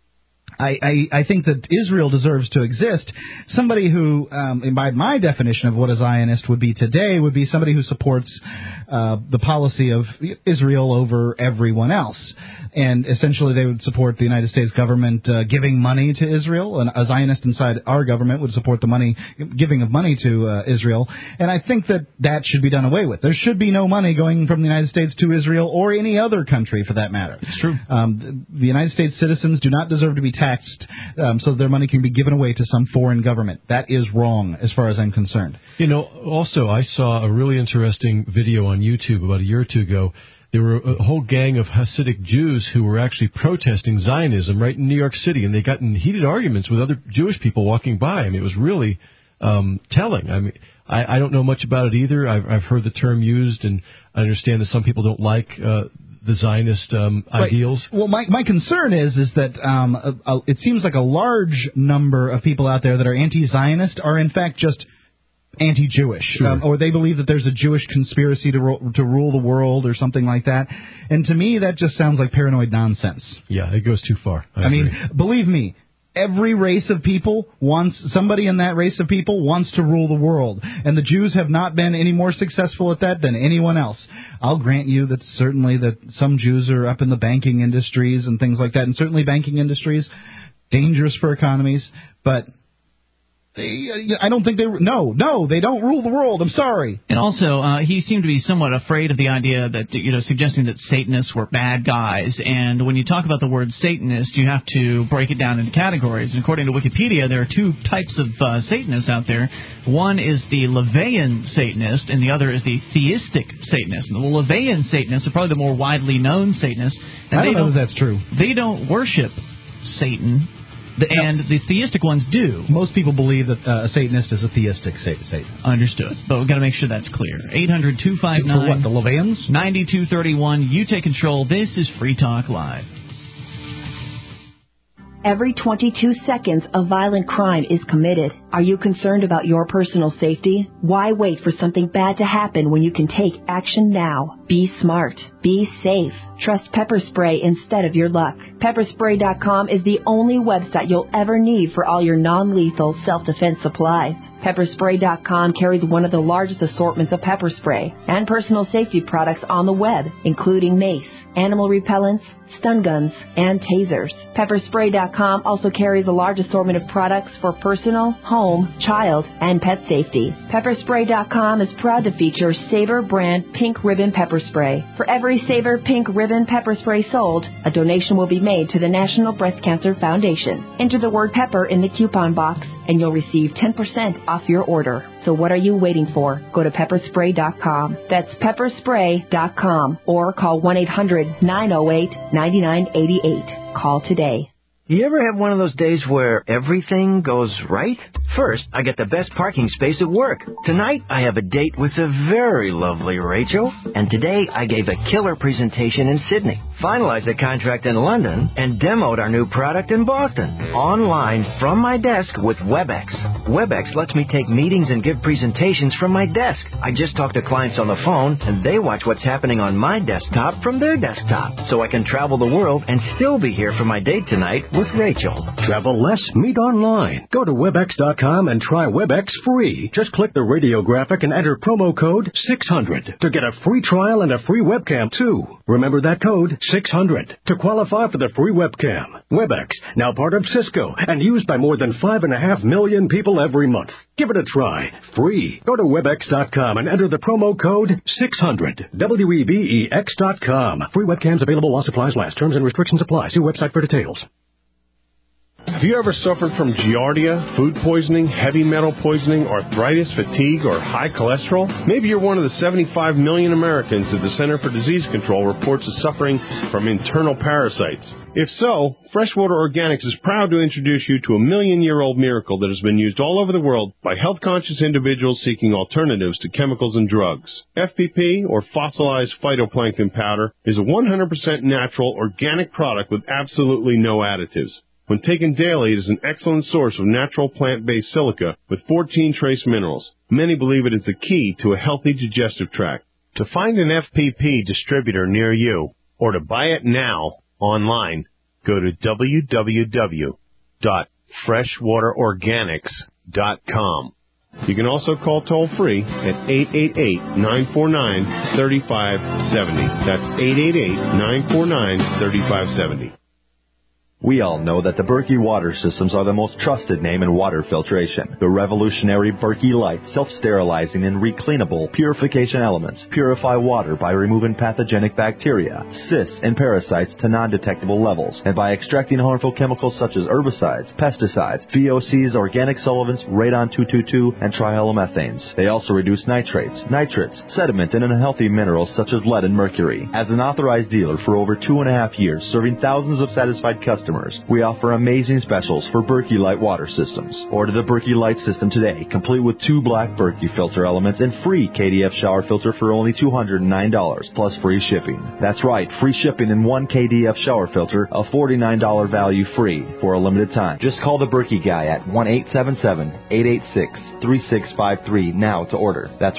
I think that Israel deserves to exist. Somebody who, by my definition of what a Zionist would be today, would be somebody who supports the policy of Israel over everyone else. And essentially they would support the United States government giving money to Israel. And a Zionist inside our government would support the giving of money to Israel. And I think that should be done away with. There should be no money going from the United States to Israel or any other country for that matter. It's true. The United States citizens do not deserve to be taxed so that their money can be given away to some foreign government. That is wrong as far as I'm concerned. Also, I saw a really interesting video on YouTube about a year or two ago. There were a whole gang of Hasidic Jews who were actually protesting Zionism right in New York City, and they got in heated arguments with other Jewish people walking by. I mean, it was really telling. I mean, I don't know much about it either. I've heard the term used, and I understand that some people don't like the Zionist ideals. Well, my concern is that it seems like a large number of people out there that are anti-Zionist are in fact just anti-Jewish, sure. Or they believe that there's a Jewish conspiracy to rule the world or something like that. And to me, that just sounds like paranoid nonsense. Yeah, it goes too far. I mean, believe me, every race of people somebody in that race of people wants to rule the world. And the Jews have not been any more successful at that than anyone else. I'll grant you that certainly that some Jews are up in the banking industries and things like that. And certainly banking industries, dangerous for economies, but I don't think they don't rule the world. I'm sorry. And also, he seemed to be somewhat afraid of the idea that, suggesting that Satanists were bad guys. And when you talk about the word Satanist, you have to break it down into categories. And according to Wikipedia, there are two types of Satanists out there. One is the LaVeyan Satanist, and the other is the theistic Satanist. And the LaVeyan Satanists are probably the more widely known Satanists. And I don't know if that's true. They don't worship Satan. And the theistic ones do. Most people believe that a Satanist is a theistic Satanist. Understood. But we've got to make sure that's clear. 800-259... For what, the LaVeyans? 9231. You take control. This is Free Talk Live. Every 22 seconds, a violent crime is committed. Are you concerned about your personal safety? Why wait for something bad to happen when you can take action now? Be smart. Be safe. Trust Pepper Spray instead of your luck. Pepperspray.com is the only website you'll ever need for all your non-lethal self-defense supplies. Pepperspray.com carries one of the largest assortments of pepper spray and personal safety products on the web, including mace, animal repellents, stun guns, and tasers. Pepperspray.com also carries a large assortment of products for personal, home, child, and pet safety. Pepperspray.com is proud to feature Sabre brand Pink Ribbon Pepper Spray. For every Sabre Pink Ribbon Pepper Spray sold, a donation will be made to the National Breast Cancer Foundation. Enter the word pepper in the coupon box, and you'll receive 10% off your order. So what are you waiting for? Go to pepperspray.com. That's pepperspray.com. Or call 1-800-908-9988. Call today. You ever have one of those days where everything goes right? First, I get the best parking space at work. Tonight, I have a date with the very lovely Rachel. And today, I gave a killer presentation in Sydney, finalized a contract in London, and demoed our new product in Boston. Online, from my desk with WebEx. WebEx lets me take meetings and give presentations from my desk. I just talk to clients on the phone, and they watch what's happening on my desktop from their desktop. So I can travel the world and still be here for my date tonight with Rachel. Travel less, meet online. Go to WebEx.com and try WebEx free. Just click the radio graphic and enter promo code 600 to get a free trial and a free webcam too. Remember that code, 600, to qualify for the free webcam. WebEx, now part of Cisco and used by more than 5.5 million people every month. Give it a try. Free. Go to WebEx.com and enter the promo code 600. WEBEX.com. Free webcams available while supplies last. Terms and restrictions apply. See website for details. Have you ever suffered from giardia, food poisoning, heavy metal poisoning, arthritis, fatigue, or high cholesterol? Maybe you're one of the 75 million Americans that the Center for Disease Control reports as suffering from internal parasites. If so, Freshwater Organics is proud to introduce you to a million-year-old miracle that has been used all over the world by health-conscious individuals seeking alternatives to chemicals and drugs. FPP, or fossilized phytoplankton powder, is a 100% natural, organic product with absolutely no additives. When taken daily, it is an excellent source of natural plant-based silica with 14 trace minerals. Many believe it is the key to a healthy digestive tract. To find an FPP distributor near you, or to buy it now online, go to www.freshwaterorganics.com. You can also call toll-free at 888-949-3570. That's 888-949-3570. We all know that the Berkey water systems are the most trusted name in water filtration. The revolutionary Berkey Light self-sterilizing and recleanable purification elements purify water by removing pathogenic bacteria, cysts, and parasites to non-detectable levels, and by extracting harmful chemicals such as herbicides, pesticides, VOCs, organic solvents, radon-222, and trihalomethanes. They also reduce nitrates, nitrates, sediment, and unhealthy minerals such as lead and mercury. As an authorized dealer for over 2.5 years, serving thousands of satisfied customers, we offer amazing specials for Berkey Light water systems. Order the Berkey Light system today, complete with 2 black Berkey filter elements and free KDF shower filter for only $209, plus free shipping. That's right, free shipping and 1 KDF shower filter, a $49 value free for a limited time. Just call the Berkey guy at 1-877-886-3653 now to order. That's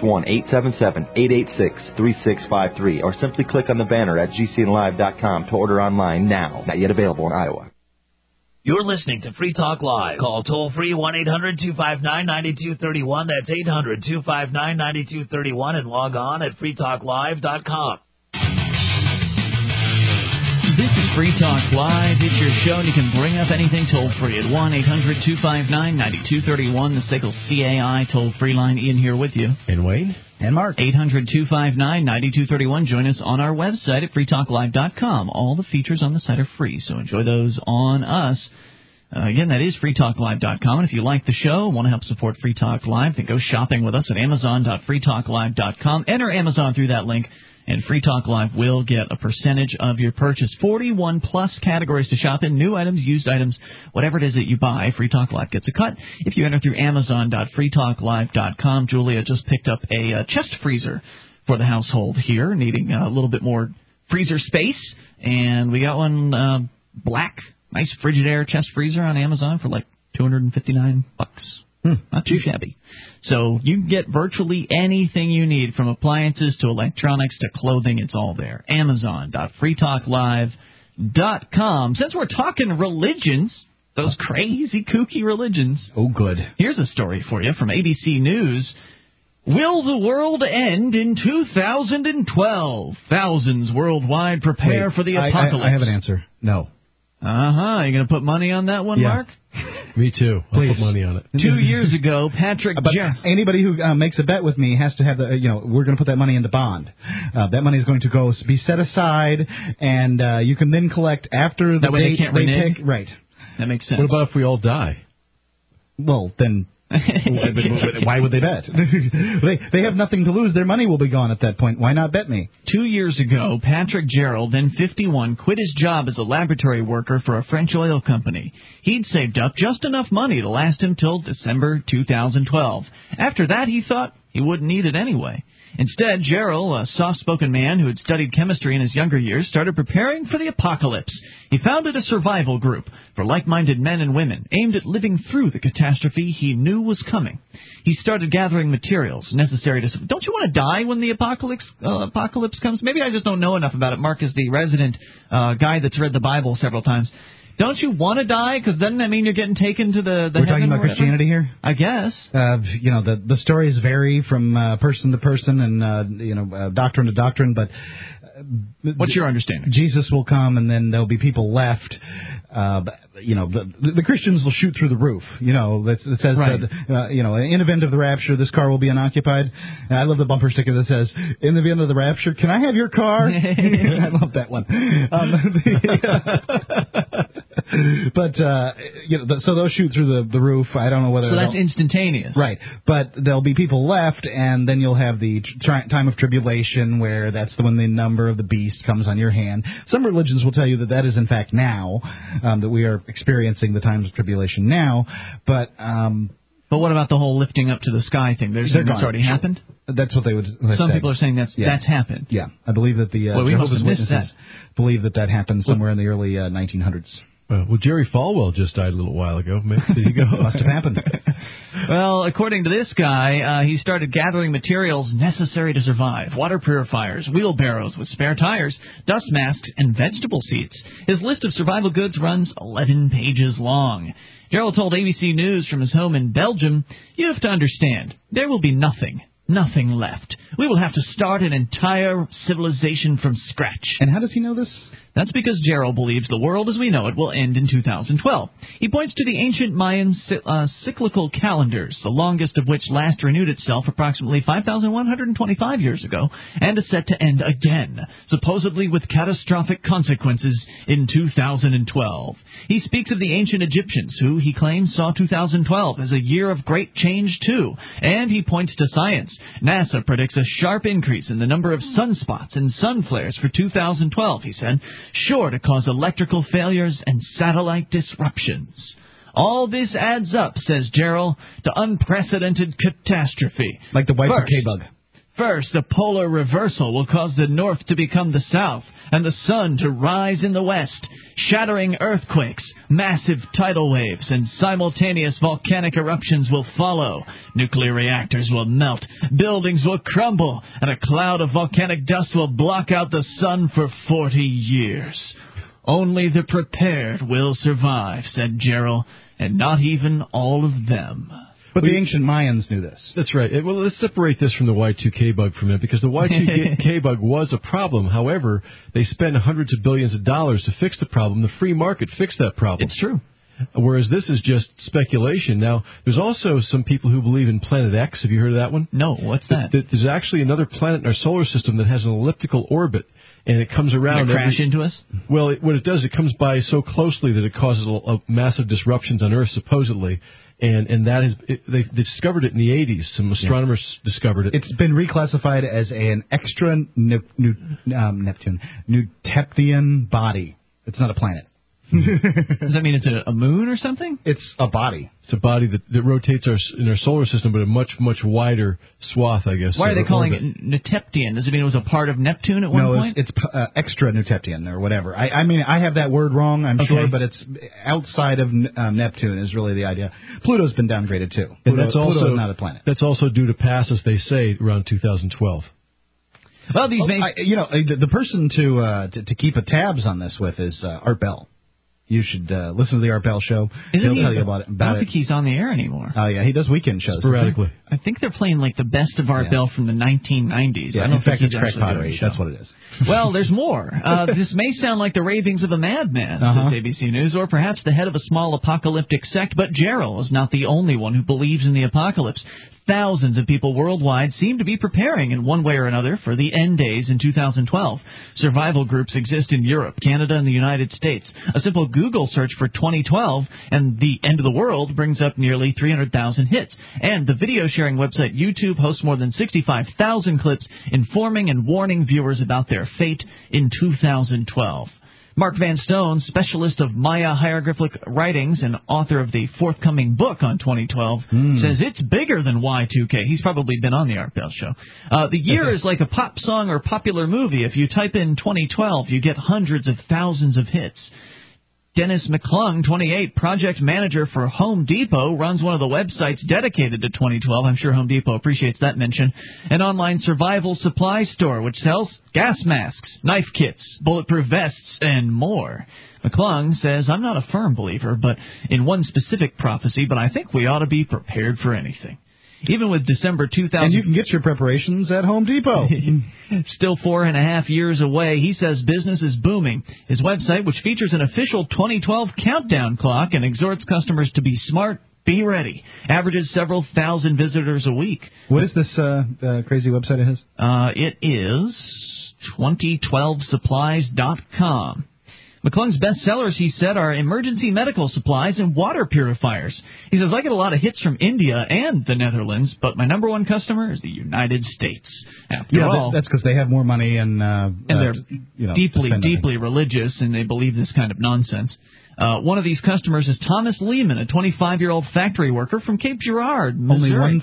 1-877-886-3653, or simply click on the banner at gcnlive.com to order online now. Not yet available in Iowa. You're listening to Free Talk Live. Call toll-free 1-800-259-9231. That's 800-259-9231. And log on at freetalklive.com. This is Free Talk Live. It's your show, and you can bring up anything toll-free at 1-800-259-9231, the SACL CAI toll-free line. Ian here with you. And Wayne. And Mark. 800-259-9231. Join us on our website at freetalklive.com. All the features on the site are free, so enjoy those on us. Again, that is freetalklive.com. And if you like the show and want to help support Free Talk Live, then go shopping with us at amazon.freetalklive.com. Enter Amazon through that link, and Free Talk Live will get a percentage of your purchase. 41-plus categories to shop in, new items, used items, whatever it is that you buy, Free Talk Live gets a cut. If you enter through amazon.freetalklive.com, Julia just picked up a chest freezer for the household here, needing a little bit more freezer space, and we got one black, nice Frigidaire chest freezer on Amazon for like $259. Not too shabby. So you can get virtually anything you need, from appliances to electronics to clothing. It's all there. Amazon.freetalklive.com. Since we're talking religions, those crazy, kooky religions. Oh, good. Here's a story for you from ABC News. Will the world end in 2012? Thousands worldwide prepare for the apocalypse. I have an answer. No. You going to put money on that one, Mark? Me too. I'll put money on it. 2 years ago, Patrick anybody who makes a bet with me has to have we're going to put that money into bond. That money is going to be set aside, and you can then collect after the that way date they can't renege? pick. Right. That makes sense. What about if we all die? Well, then why would they bet? They have nothing to lose. Their money will be gone at that point. Why not bet me? 2 years ago, Patrick Gerald, then 51, quit his job as a laboratory worker for a French oil company. He'd saved up just enough money to last him till December 2012. After that, he thought he wouldn't need it anyway. Instead, Gerald, a soft-spoken man who had studied chemistry in his younger years, started preparing for the apocalypse. He founded a survival group for like-minded men and women aimed at living through the catastrophe he knew was coming. He started gathering materials necessary to... Don't you want to die when the apocalypse comes? Maybe I just don't know enough about it. Mark is the resident guy that's read the Bible several times. Don't you want to die? Because doesn't that mean you're getting taken to the We're talking about Christianity here? I guess. The stories vary from person to person and, doctrine to doctrine, but... What's your understanding? Jesus will come, and then there'll be people left. The Christians will shoot through the roof. It says, right. In event of the rapture, this car will be unoccupied. And I love the bumper sticker that says, in the event of the rapture, can I have your car? I love that one. But so those shoot through the roof. I don't know whether. So that's instantaneous, right? But there'll be people left, and then you'll have the time of tribulation, where that's when the number of the beast comes on your hand. Some religions will tell you that is in fact now, that we are experiencing the times of tribulation now. But what about the whole lifting up to the sky thing? They're saying that's already happened? That's what they would say. Some people are saying that's happened. Yeah, I believe that the Jehovah's Witnesses believe that happened somewhere in the early 1900s. Well, Jerry Falwell just died a little while ago. There you go. Must have happened. Well, according to this guy, he started gathering materials necessary to survive. Water purifiers, wheelbarrows with spare tires, dust masks, and vegetable seeds. His list of survival goods runs 11 pages long. Gerald told ABC News from his home in Belgium, "You have to understand, there will be nothing left. We will have to start an entire civilization from scratch." And how does he know this? That's because Gerald believes the world as we know it will end in 2012. He points to the ancient Mayan cyclical calendars, the longest of which last renewed itself approximately 5,125 years ago, and is set to end again, supposedly with catastrophic consequences in 2012. He speaks of the ancient Egyptians, who, he claims, saw 2012 as a year of great change too, and he points to science. NASA predicts a sharp increase in the number of sunspots and sun flares for 2012, he said, sure to cause electrical failures and satellite disruptions. All this adds up, says Gerald, to unprecedented catastrophe. Like the Y2K bug. First, a polar reversal will cause the north to become the south and the sun to rise in the west. Shattering earthquakes, massive tidal waves, and simultaneous volcanic eruptions will follow. Nuclear reactors will melt, buildings will crumble, and a cloud of volcanic dust will block out the sun for 40 years. Only the prepared will survive, said Gerald, and not even all of them. But the ancient Mayans knew this. That's right. Well, let's separate this from the Y2K bug for a minute, because the Y2K bug was a problem. However, they spent hundreds of billions of dollars to fix the problem. The free market fixed that problem. It's true. Whereas this is just speculation. Now, there's also some people who believe in Planet X. Have you heard of that one? No, what's that? There's actually another planet in our solar system that has an elliptical orbit, and it comes around. Does it crash into us? Well, what it does, it comes by so closely that it causes massive disruptions on Earth, supposedly. And that is, they discovered it in the 80s. Some astronomers discovered it. It's been reclassified as an extra Neptunian body. It's not a planet. Does that mean it's a moon or something? It's a body. It's a body that rotates in our solar system, but a much, much wider swath, I guess. Why are they calling it Neteptian? Does it mean it was a part of Neptune at one point? No, it's extra Neteptian or whatever. I mean, I have that word wrong, I'm sure, but it's outside of Neptune is really the idea. Pluto's been downgraded, too. Pluto is not a planet. That's also due to pass, as they say, around 2012. Well, the person to keep a tabs on this with is Art Bell. You should listen to the Art Bell Show. He'll tell you about it. I don't think he's on the air anymore. Oh, yeah, he does weekend shows. Sporadically. I think they're playing like the best of Art Bell from the 1990s. Yeah, I don't in fact, think it's Crack Pottery. That's what it is. Well, there's more. This may sound like the ravings of a madman, says ABC News, or perhaps the head of a small apocalyptic sect, but Gerald is not the only one who believes in the apocalypse. Thousands of people worldwide seem to be preparing in one way or another for the end days in 2012. Survival groups exist in Europe, Canada, and the United States. A simple Google search for 2012 and the end of the world brings up nearly 300,000 hits. And the video sharing website YouTube hosts more than 65,000 clips informing and warning viewers about their fate in 2012. Mark Van Stone, specialist of Maya hieroglyphic writings and author of the forthcoming book on 2012, says it's bigger than Y2K. He's probably been on the Art Bell Show. The year is like a pop song or popular movie. If you type in 2012, you get hundreds of thousands of hits. Dennis McClung, 28, project manager for Home Depot, runs one of the websites dedicated to 2012. I'm sure Home Depot appreciates that mention. An online survival supply store which sells gas masks, knife kits, bulletproof vests, and more. McClung says, I'm not a firm believer, but in one specific prophecy, but I think we ought to be prepared for anything. Even with December 2000... And you can get your preparations at Home Depot. Still 4.5 years away, he says business is booming. His website, which features an official 2012 countdown clock and exhorts customers to be smart, be ready, averages several thousand visitors a week. What is this crazy website of his? It is 2012supplies.com. McClung's best sellers, he said, are emergency medical supplies and water purifiers. He says, I get a lot of hits from India and the Netherlands, but my number one customer is the United States. After all, that's because they have more money and they're deeply religious, and they believe this kind of nonsense. One of these customers is Thomas Lehman, a 25-year-old factory worker from Cape Girardeau, Missouri. Only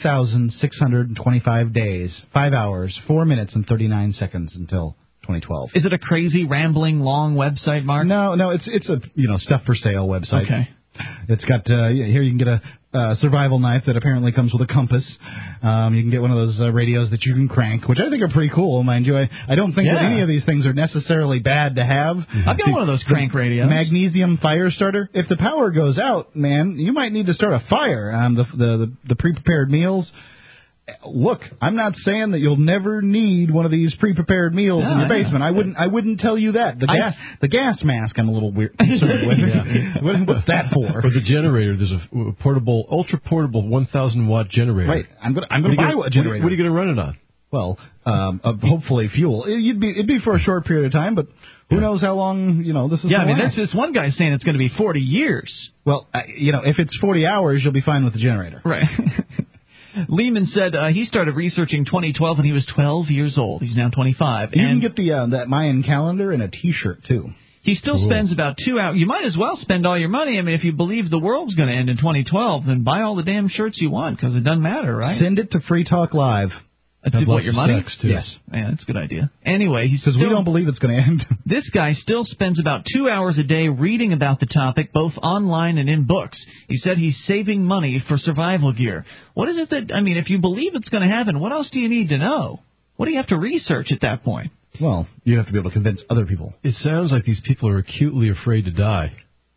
1,625 days, 5 hours, 4 minutes, and 39 seconds until 2012. Is it a crazy, rambling, long website, Mark? No, it's a stuff for sale website. Okay. It's got here you can get a survival knife that apparently comes with a compass. You can get one of those radios that you can crank, which I think are pretty cool, mind you. I don't think that any of these things are necessarily bad to have. I've got one of those crank radios. Magnesium fire starter. If the power goes out, man, you might need to start a fire. The pre-prepared meals. Look, I'm not saying that you'll never need one of these pre-prepared meals in your basement. I wouldn't tell you that. The gas mask, I'm a little weird concerned with. What's that for? For the generator, there's a portable, ultra portable 1,000 watt generator. Right. I'm gonna buy a generator. What are you going to run it on? Well, hopefully fuel. It'd be for a short period of time, but who knows how long this is. Yeah, gonna last. This one guy's saying it's going to be 40 years. Well, if it's 40 hours, you'll be fine with the generator. Right. Lehman said he started researching 2012 when he was 12 years old. He's now 25. You can get that Mayan calendar and a T-shirt, too. He still spends about 2 hours. You might as well spend all your money. I mean, if you believe the world's going to end in 2012, then buy all the damn shirts you want, because it doesn't matter, right? Send it to Free Talk Live. What, your money? Sex, too. Yes. Yeah, that's a good idea. Anyway, he says we don't believe it's going to end. This guy still spends about 2 hours a day reading about the topic, both online and in books. He said he's saving money for survival gear. What is it that, if you believe it's going to happen, what else do you need to know? What do you have to research at that point? Well, you have to be able to convince other people. It sounds like these people are acutely afraid to die.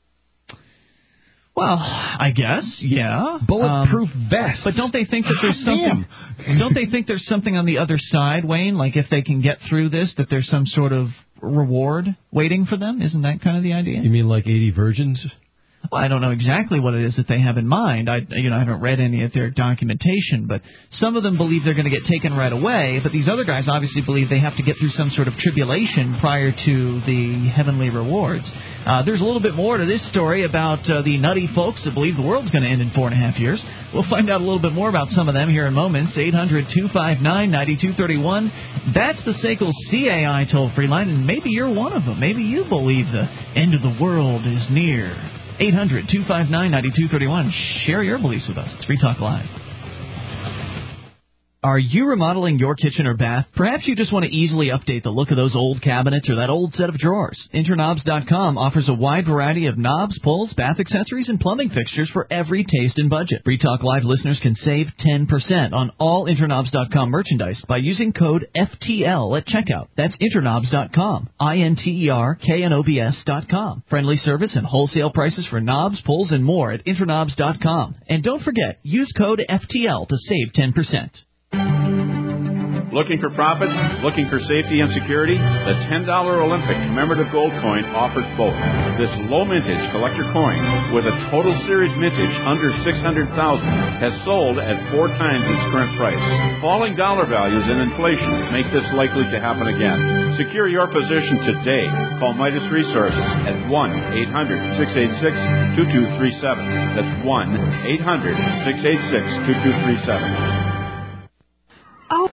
Well, I guess, yeah. Bulletproof vest. But don't they think that there's something? Don't they think there's something on the other side, Wayne? Like if they can get through this, that there's some sort of reward waiting for them? Isn't that kind of the idea? You mean like 80 virgins? Well, I don't know exactly what it is that they have in mind. I haven't read any of their documentation, but some of them believe they're going to get taken right away. But these other guys obviously believe they have to get through some sort of tribulation prior to the heavenly rewards. There's a little bit more to this story about the nutty folks that believe the world's going to end in 4.5 years. We'll find out a little bit more about some of them here in moments. 800-259-9231. That's the SACL CAI toll-free line, and maybe you're one of them. Maybe you believe the end of the world is near. 800-259-9231. Share your beliefs with us. It's Free Talk Live. Are you remodeling your kitchen or bath? Perhaps you just want to easily update the look of those old cabinets or that old set of drawers. Interknobs.com offers a wide variety of knobs, pulls, bath accessories, and plumbing fixtures for every taste and budget. Free Talk Live listeners can save 10% on all Interknobs.com merchandise by using code FTL at checkout. That's Interknobs.com. INTERKNOBS.com. Friendly service and wholesale prices for knobs, pulls, and more at Interknobs.com. And don't forget, use code FTL to save 10%. Looking for profits? Looking for safety and security? The $10 Olympic commemorative gold coin offers both. This low mintage collector coin with a total series mintage under $600,000 has sold at 4 times its current price. Falling dollar values and inflation make this likely to happen again. Secure your position today. Call Midas Resources at 1-800-686-2237. That's 1-800-686-2237.